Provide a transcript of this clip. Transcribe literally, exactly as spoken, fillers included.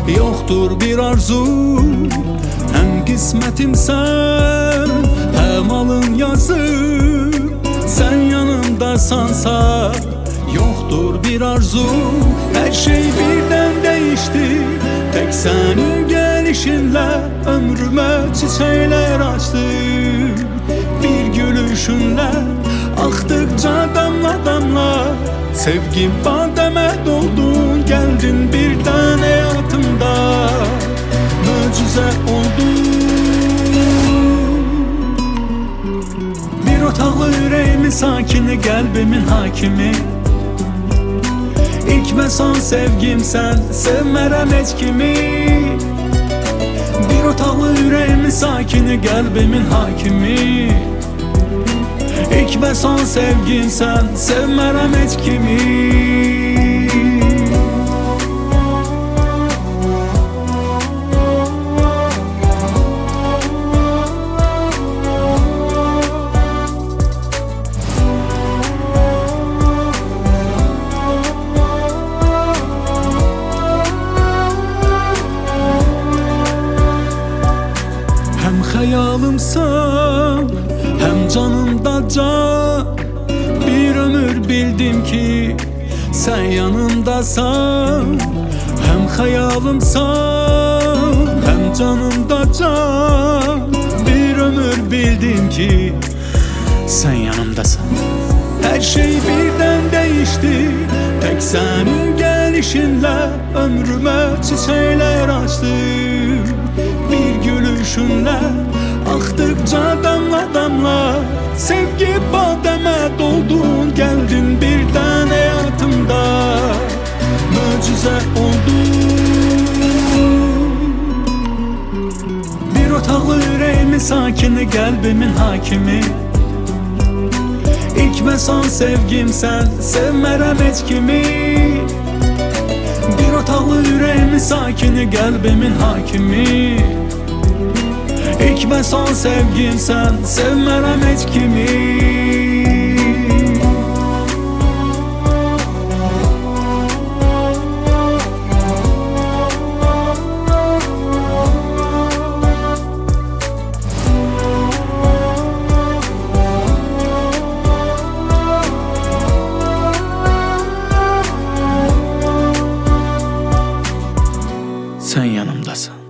Yoktur bir arzu, hem kısmetimsen, hem alın yazır. Sen yanımdasansa yoktur bir arzu. Her şey birden değişti, tek senin gelişinle ömrüme çiçekler açtı. Bir gülüşünle aktıkça damla damla sevgim bademe doldun. Geldin birden hayatımda, mucize oldun. Bir otaqlı yüreğimin sakini, kalbimin hakimi. İlk ve son sevgim sen, sevmərəm heç kimi. Bir otaqlı yüreğimin sakini, kalbimin hakimi. İlk ve son sevgim sen, sevmərəm heç kimi. Hem hayalımsan, hem canımda can. Bir ömür bildim ki sen yanımdasan. Hem hayalımsan, hem canımda can. Bir ömür bildim ki sen yanımdasan. Her şey birden değişti, tek senin gelişinle ömrüme çiçekler açtı. Bir gülüşünle aktıkça damla damla sevgi bademe doldun. Geldin birden hayatımda, mucize oldun. Bir otaqlı yüreğimin sakini, kalbimin hakimi. İlk ve son sevgim sen, sevmərəm heç kimi. Bir otaqlı yüreğimin sakini, kalbimin hakimi. İlk ve son sevgim sen, sevmərəm heç kimi. Sen yanımdasın.